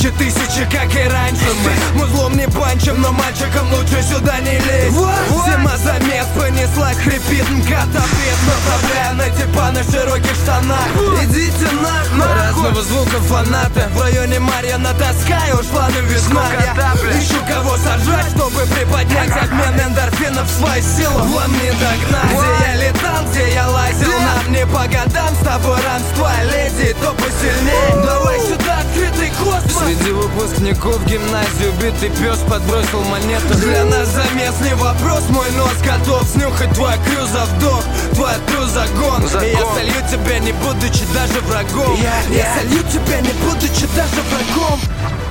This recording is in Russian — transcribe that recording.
тысячи, как и раньше. Мы злом не панчим, но мальчикам лучше сюда не лезть. Зима замес понеслась, хрипит МК-топец. Направляю на типа на широких штанах. Идите нахуй. Разного звука фанаты. В районе Марья натаскаю, ушла на весна. Я ищу кого сажать, чтобы приподнять обмен эндорфинов в свои силы. Вам не догнать. Где я летал, где я лазил, нам не по годам. С тобой ранство, леди, то посильнее. Давай сюда, открытый космос. Среди выпускников гимназии убитый пес подбросил монету. Для нас замес не вопрос, мой нос готов снюхать твой крю за вдох, твой тру за гон. И я солью тебя, не будучи даже врагом. Я солью тебя, не будучи даже врагом.